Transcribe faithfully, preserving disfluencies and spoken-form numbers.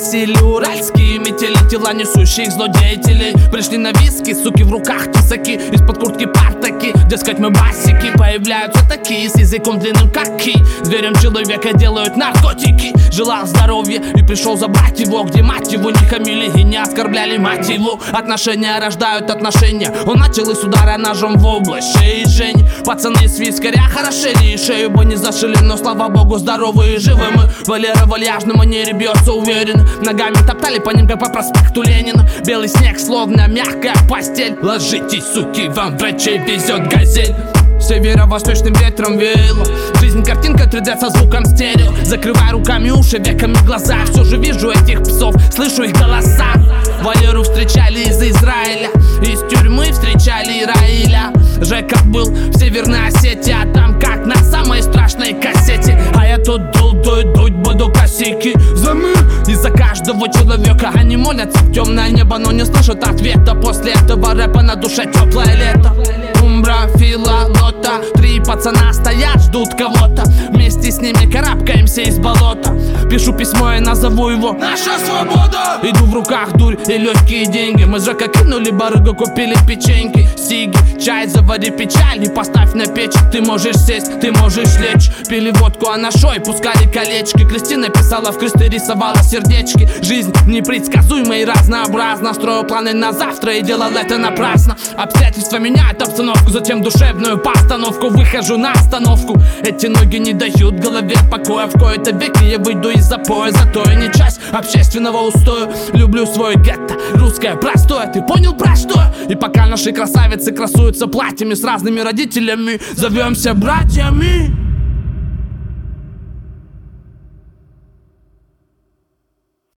Красили уральские метели, тела несущих злодеятелей. Пришли на виски, суки, в руках тесаки, из-под куртки партаки, дескать мы басики. Появляются такие с языком длинным как ки. Зверем человека делают наркотики. Желал здоровья и пришел забрать его, где мать его не хамили и не оскорбляли мать его. Отношения рождают отношения. Он начал и с удара ножом в область шеи Жень. Пацаны с вискаря хорошели и шею бы не зашили, но слава богу здоровые и живы мы. Валера в вальяжном манере бьется уверен. Ногами топтали по ним как по проспекту Ленина. Белый снег словно мягкая постель. Ложитесь, суки, вам врачей везет газель. Северо-восточным ветром веяло. Жизнь картинка три дэ со звуком стерео. Закрывай руками уши, веками глаза. Все же вижу этих псов, слышу их голоса. Валеру встречали из Израиля, из тюрьмы встречали Ираиля. Жека был в Северной Осетии, а там как на самой страшной кассете. А я тут дул, дуть, дуть буду косяки за мир и за каждого человека. Они молятся в темное небо, но не слышат ответа. После этого рэпа на душе теплое лето. Умбра, Фила, Лота, три пацана стоят, ждут кого-то. Вместе с ними карабкаемся из болота. Пишу письмо и назову его «Наша свобода». Иду в руках дурь и легкие деньги. Мы с Жека кинули барыгу, купили печеньки, сиги, чай, завари печаль и поставь на печь. Ты можешь сесть, ты можешь лечь. Пили водку, а на шой пускали колечки. Кристина писала в кресты, рисовала сердечки. Жизнь непредсказуема и разнообразна. Строю планы на завтра и делал это напрасно. Обстоятельства меняют обстановку, затем душевную постановку. Выхожу на остановку. Эти ноги не дают голове покоя. В кои-то веки я выйду из запоя. Зато я не часть общественного устоя. Люблю свой гетто, русское простое. Ты понял про что? И пока наши красавицы красуются платьями с разными родителями, зовемся братьями.